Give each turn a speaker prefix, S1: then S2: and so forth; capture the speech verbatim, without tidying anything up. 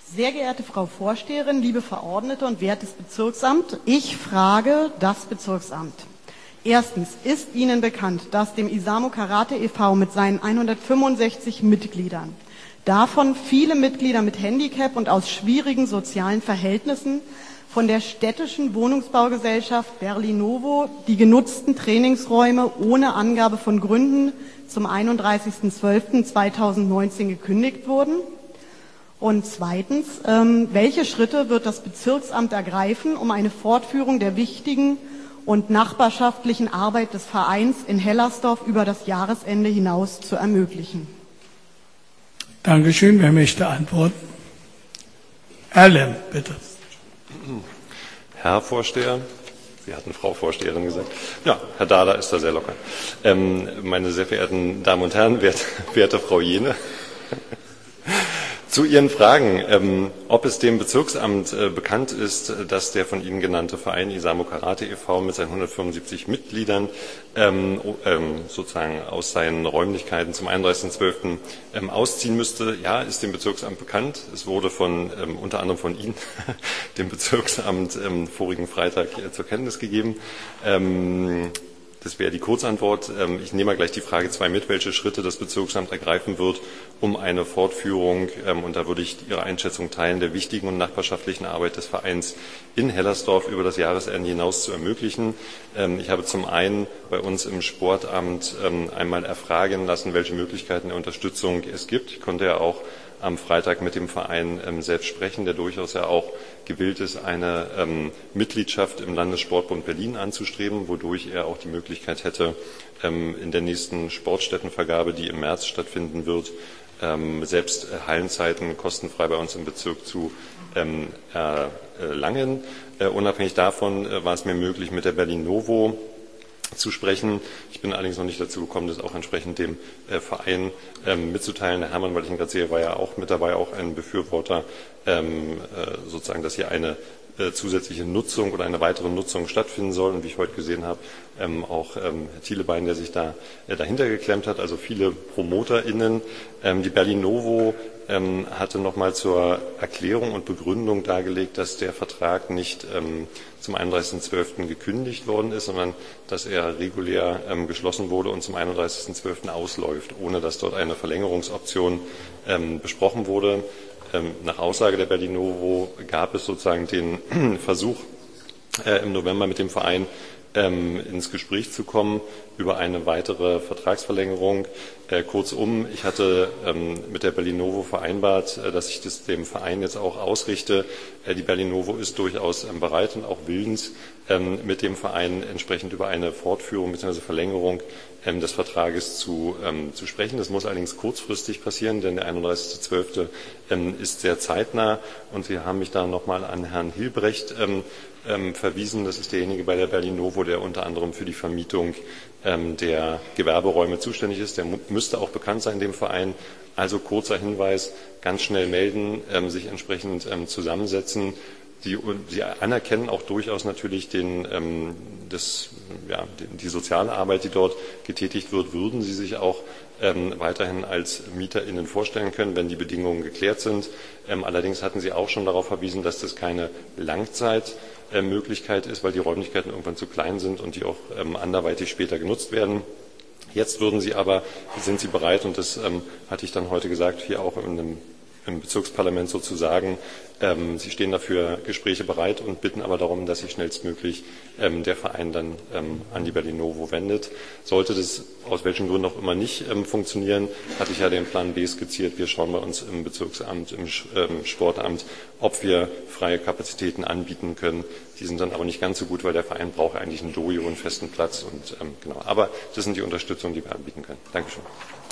S1: Sehr geehrte Frau Vorsteherin, liebe Verordnete und wertes Bezirksamt, ich frage das Bezirksamt. Erstens, ist Ihnen bekannt, dass dem Isamo Karate e V mit seinen hundertfünfundsechzig Mitgliedern, davon viele Mitglieder mit Handicap und aus schwierigen sozialen Verhältnissen, von der städtischen Wohnungsbaugesellschaft Berlinovo die genutzten Trainingsräume ohne Angabe von Gründen zum einunddreißigsten zwölften zweitausendneunzehn gekündigt wurden? Und zweitens, ähm, welche Schritte wird das Bezirksamt ergreifen, um eine Fortführung der wichtigen und nachbarschaftlichen Arbeit des Vereins in Hellersdorf über das Jahresende hinaus zu ermöglichen?
S2: Dankeschön. Wer möchte antworten? Herr Lemm, bitte.
S3: Herr Vorsteher, Sie hatten Frau Vorsteherin gesagt. Ja, Herr Dahler ist da sehr locker. Ähm, meine sehr verehrten Damen und Herren, werte, werte Frau Jene, zu Ihren Fragen, ähm, ob es dem Bezirksamt äh, bekannt ist, dass der von Ihnen genannte Verein Isamo Karate e V mit seinen hundertfünfundsiebzig Mitgliedern ähm, ähm, sozusagen aus seinen Räumlichkeiten zum einunddreißigsten zwölften Ähm, ausziehen müsste. Ja, ist dem Bezirksamt bekannt. Es wurde von ähm, unter anderem von Ihnen, dem Bezirksamt, ähm, vorigen Freitag äh, zur Kenntnis gegeben. Ähm, Das wäre die Kurzantwort. Ich nehme mal gleich die Frage zwei mit, welche Schritte das Bezirksamt ergreifen wird, um eine Fortführung, und da würde ich Ihre Einschätzung teilen, der wichtigen und nachbarschaftlichen Arbeit des Vereins in Hellersdorf über das Jahresende hinaus zu ermöglichen. Ich habe zum einen bei uns im Sportamt einmal erfragen lassen, welche Möglichkeiten der Unterstützung es gibt. Ich konnte ja auch am Freitag mit dem Verein ähm, selbst sprechen, der durchaus ja auch gewillt ist, eine ähm, Mitgliedschaft im Landessportbund Berlin anzustreben, wodurch er auch die Möglichkeit hätte, ähm, in der nächsten Sportstättenvergabe, die im März stattfinden wird, ähm, selbst äh, Hallenzeiten kostenfrei bei uns im Bezirk zu ähm, erlangen. Äh, unabhängig davon äh, war es mir möglich, mit der Berlinovo zu sprechen. Ich bin allerdings noch nicht dazu gekommen, das auch entsprechend dem äh, Verein ähm, mitzuteilen. Der Hermann, weil ich ihn gerade sehe, war ja auch mit dabei, auch ein Befürworter, ähm, äh, sozusagen, dass hier eine äh, zusätzliche Nutzung oder eine weitere Nutzung stattfinden soll. Und wie ich heute gesehen habe, ähm, auch ähm, Herr Thielebein, der sich da äh, dahinter geklemmt hat, also viele PromoterInnen. Ähm, die Berlinovo ähm, hatte nochmal zur Erklärung und Begründung dargelegt, dass der Vertrag nicht ähm, zum einunddreißigsten zwölften gekündigt worden ist, sondern dass er regulär ähm, geschlossen wurde und zum einunddreißigsten zwölften ausläuft, ohne dass dort eine Verlängerungsoption ähm, besprochen wurde. Ähm, nach Aussage der Berlinovo gab es sozusagen den Versuch, äh, im November mit dem Verein ähm, ins Gespräch zu kommen über eine weitere Vertragsverlängerung. Äh, kurzum, ich hatte ähm, mit der Berlinovo vereinbart, äh, dass ich das dem Verein jetzt auch ausrichte. Äh, die Berlinovo ist durchaus ähm, bereit und auch willens, ähm, mit dem Verein entsprechend über eine Fortführung bzw. Verlängerung ähm, des Vertrages zu, ähm, zu sprechen. Das muss allerdings kurzfristig passieren, denn der einunddreißigste zwölfte Ähm, ist sehr zeitnah. Und Sie haben mich da nochmal an Herrn Hilbrecht ähm, ähm, verwiesen. Das ist derjenige bei der Berlinovo, der unter anderem für die Vermietung ähm, der Gewerberäume zuständig ist. Der müsste auch bekannt sein dem Verein. Also kurzer Hinweis, ganz schnell melden, ähm, sich entsprechend ähm, zusammensetzen. Sie, Sie anerkennen auch durchaus natürlich den, ähm, das, ja, die, die soziale Arbeit, die dort getätigt wird. Würden Sie sich auch ähm, weiterhin als MieterInnen vorstellen können, wenn die Bedingungen geklärt sind? Ähm, allerdings hatten Sie auch schon darauf verwiesen, dass das keine Langzeitmöglichkeit äh, ist, weil die Räumlichkeiten irgendwann zu klein sind und die auch ähm, anderweitig später genutzt werden. Jetzt würden Sie aber, sind Sie bereit, und das ähm, hatte ich dann heute gesagt, hier auch in einem im Bezirksparlament sozusagen. Ähm, Sie stehen dafür Gespräche bereit und bitten aber darum, dass sich schnellstmöglich ähm, der Verein dann ähm, an die Berlinovo wendet. Sollte das aus welchen Gründen auch immer nicht ähm, funktionieren, hatte ich ja den Plan B skizziert. Wir schauen bei uns im Bezirksamt, im ähm, Sportamt, ob wir freie Kapazitäten anbieten können. Die sind dann aber nicht ganz so gut, weil der Verein braucht eigentlich einen Dojo, einen festen Platz. Und, ähm, genau. Aber das sind die Unterstützungen, die wir anbieten können. Dankeschön.